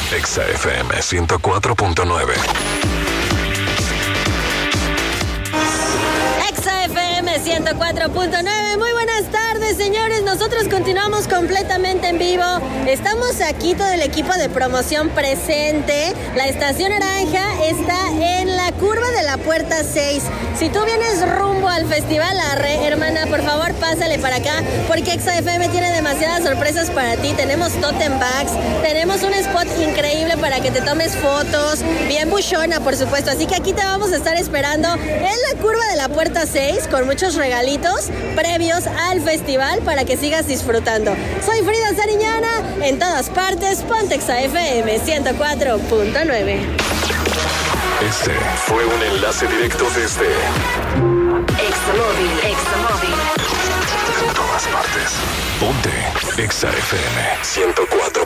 Exa FM 104.9. Exa FM 104.9. Muy buenas tardes, señores. Nosotros continuamos completamente en vivo. Estamos aquí, todo el equipo de promoción presente. La estación naranja está en la curva de la puerta 6. Si tú vienes rumbo al Festival Arre, hermana, por favor, pásale para acá, porque Exa FM tiene demasiadas sorpresas para ti. Tenemos totem bags, tenemos un spot increíble para que te tomes fotos, bien buchona, por supuesto. Así que aquí te vamos a estar esperando en la curva de la puerta 6 con muchos regalitos previos al festival para que sigas disfrutando. Soy Frida Sariñana, en todas partes, ponte Exa FM 104.9. Este fue un enlace directo desde Examóvil. en todas partes. Ponte Exa FM 104.